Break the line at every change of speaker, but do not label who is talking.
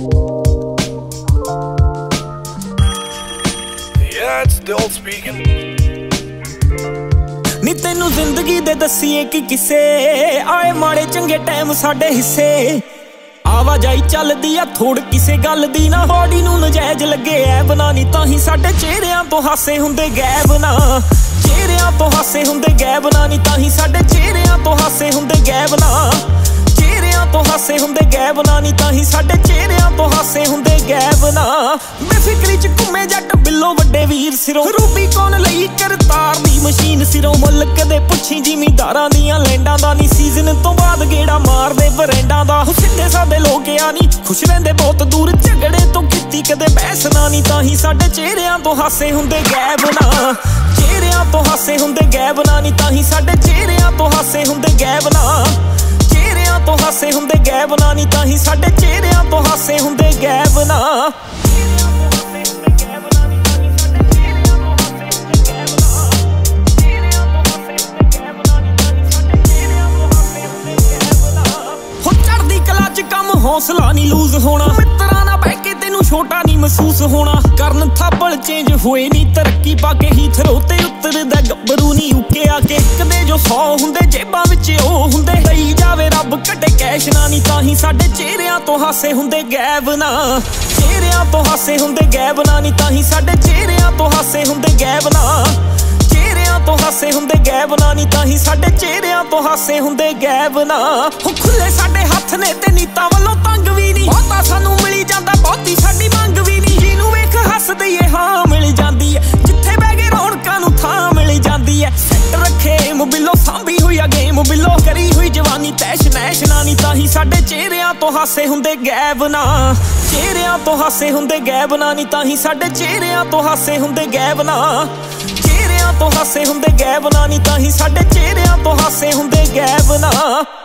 Yeah, it's still speaking.
ਨੀ ਤੈਨੂੰ ਜ਼ਿੰਦਗੀ ਦੇ ਦਸੀਏ ਕਿ ਕਿਸੇ ਆਏ ਮਾੜੇ ਚੰਗੇ ਟਾਈਮ ਸਾਡੇ ਹਿੱਸੇ। ਆਵਾਜਾਈ ਚੱਲਦੀ ਆ ਥੋੜ ਕਿਸੇ ਗੱਲ ਦੀ ਨਾ, ਬੋਡੀ ਨੂੰ ਨਜਾਇਜ਼ ਲੱਗੇ ਐਬ ਨਾ, ਨੀ ਤਾਂ ਹੀ ਸਾਡੇ ਚਿਹਰਿਆਂ ਤੋਂ ਹਾਸੇ ਹੁੰਦੇ ਗਾਇਬ ਨਾ। ਚਿਹਰਿਆਂ ਤੋਂ ਹਾਸੇ ਹੁੰਦੇ ਗਾਇਬ ਨਾ, ਨੀ ਤਾਂ ਹੀ ਸਾਡੇ ਚਿਹਰਿਆਂ ਤੋਂ ਹਾਸੇ ਹੁੰਦੇ ਗਾਇਬ ਨਾ। ਚਿਹਰਿਆਂ ਤੋਂ ਹਾਸੇ ਹੁੰਦੇ ਗਾਇਬ ਨਾ, ਨੀ ਤਾਂ ਹੀ ਸਾਡੇ ਚਿਹਰਿਆਂ ਤੋਂ ਹਾਸੇ ਹੁੰਦੇ ਗਾਇਬ ਨਾ। ਬੇਫਿਕਰੀ ਚ ਘੁੰਮੇ ਜੱਟ ਬਿੱਲੋ ਵੱਡੇ ਵੀਰ ਸਿਰੋਂ, ਰੂਬੀ ਕੌਣ ਲਈ ਕਰਤਾਰ ਦੀ ਮਸ਼ੀਨ ਸਿਰੋਂ। ਮੁੱਲ ਕਦੇ ਪੁੱਛੀ ਜ਼ਿਮੀਂਦਾਰਾਂ ਦੀਆਂ ਲੈਂਡਾਂ ਦਾ ਨੀ, ਸੀਜ਼ਨ ਤੋਂ ਬਾਅਦ ਗੇੜਾ ਮਾਰਦੇ ਬਰੈਂਡਾਂ ਦਾ। ਸਿੱਧੇ ਸਾਦੇ ਲੋਕ ਆ ਨੀ ਖੁਸ਼ ਰਹਿੰਦੇ ਬਹੁਤ ਦੂਰ, ਝਗੜੇ ਤੋਂ ਕੀਤੀ ਕਦੇ ਬਹਿਸ ਨਾ, ਨੀ ਤਾਂ ਹੀ ਸਾਡੇ ਚਿਹਰਿਆਂ ਤੋਂ ਹਾਸੇ ਹੁੰਦੇ ਗਾਇਬ ਨਾ। ਚਿਹਰਿਆਂ ਤੋਂ ਹਾਸੇ ਹੁੰਦੇ ਗਾਇਬ ਨਾ, ਨੀ ਤਾਂ ਹੀ ਸਾਡੇ ਚਿਹਰਿਆਂ ਤੋਂ ਹਾਸੇ ਹੁੰਦੇ ਗਾਇਬ ਨਾ। ਚਿਹਰਿਆਂ ਤੋਂ ਹਾਸੇ ਹੁੰਦੇ ਗਾਇਬ ਨਾ, ਨੀ ਤਾਂ ਹੀ ਸਾਡੇ ਚਿਹਰਿਆਂ ਤੋਂ ਹਾਸੇ ਹੁੰਦੇ ਗਾਇਬ ਨਾ। ਹੌਸਲਾ ਨਹੀਂ ਲੂਜ਼ ਹੋਣਾ, ਮਿੱਤਰਾਂ ਨਾਲ ਬਹਿ ਕੇ ਤੈਨੂੰ ਛੋਟਾ ਨਹੀਂ ਮਹਿਸੂਸ ਹੋਣਾ। ਕਰਨ ਥਾਪਲ ਚੇਂਜ ਹੋਏ ਨਹੀਂ ਤਰੱਕੀ ਪਾ ਕੇ, ਹੀ ਥਰੋ ਤੇ ਉਤਰਦਾ ਗੱਭਰੂ ਨਹੀਂ ਉੱਕੇ ਆ ਕੇ। ਕਦੇ ਜੋ 100 ਹੁੰਦੇ ਜੇਬਾਂ ਵਿੱਚ ਉਹ ਹੁੰਦੇ, ਲਈ ਜਾਵੇ ਰੱਬ ਕੱਢੇ ਕੈਸ਼ ਨਾ, ਨੀ ਤਾਂ ਹੀ ਸਾਡੇ ਚਿਹਰਿਆਂ ਤੋਂ ਹਾਸੇ ਹੁੰਦੇ ਗਾਇਬ ਨਾ। ਚਿਹਰਿਆਂ ਤੋਂ ਹਾਸੇ ਹੁੰਦੇ ਗਾਇਬ ਨਾ, ਨੀ ਤਾਂ ਹੀ ਸਾਡੇ ਚਿਹਰਿਆਂ ਤੋਂ ਹਾਸੇ ਹੁੰਦੇ ਗਾਇਬ ਨਾ। ਚਿਹਰਿਆਂ ਤੋਂ ਹਾਸੇ ਹੁੰਦੇ ਗਾਇਬ ਨਾ, ਨੀ ਤਾਂ ਹੀ ਸਾਡੇ ਚਿਹਰਿਆਂ ਤੋਂ ਹਾਸੇ ਹੁੰਦੇ ਗਾਇਬ ਨਾ। ਖੁੱਲੇ ਸਾਡੇ ਹੱਥ ਨੇ ਤੇ ਨੀਤਾਂ ਵੱਲੋਂ ਤੰਗ ਵੀ ਨਹੀਂ, ਬਹੁਤਾ ਸਾਨੂੰ ਮਿਲੀ ਜਾਂਦਾ ਬਹੁਤੀ ਸਾਡੀ ਮੰਗ ਵੀ ਨਹੀਂ। ਜਿਹਨੂੰ ਵੇਖ ਹੱਸਦੀ ਏ ਹਾਂ ਮਿਲ ਜਾਂਦੀ ਏ, ਜਿੱਥੇ ਬਹਿ ਗਏ ਰੌਣਕਾਂ ਨੂੰ ਥਾਂ ਮਿਲ ਜਾਂਦੀ ਏ। ਸੈੱਟ ਰੱਖੇ ਬਿੱਲੋ ਸਾਂਭੀ ਹੋਈ ਆ ਗੇਮ ਬਿੱਲੋ, ਕਰੀ ਹੋਈ ਜਵਾਨੀ ਤੈਸ਼ ਨੈਸ਼ ਨਾ, ਨੀ ਤਾਂ ਹੀ ਸਾਡੇ ਚਿਹਰਿਆਂ ਤੋਂ ਹਾਸੇ ਹੁੰਦੇ ਗਾਇਬ ਨਾ। ਚਿਹਰਿਆਂ ਤੋਂ ਹਾਸੇ ਹੁੰਦੇ ਗਾਇਬ ਨਾ, ਨੀ ਤਾਂ ਹੀ ਸਾਡੇ ਚਿਹਰਿਆਂ ਤੋਂ ਹਾਸੇ ਹੁੰਦੇ ਗਾਇਬ ਨਾ। ਚਿਹਰਿਆਂ ਤੋਂ ਹਾਸੇ ਹੁੰਦੇ ਗਾਇਬ ਨਾ, ਨੀ ਤਾਂ ਹੀ ਸਾਡੇ ਚਿਹਰਿਆਂ ਤੋਂ ਹਾਸੇ ਹੁੰਦੇ ਗਾਇਬ ਨਾ।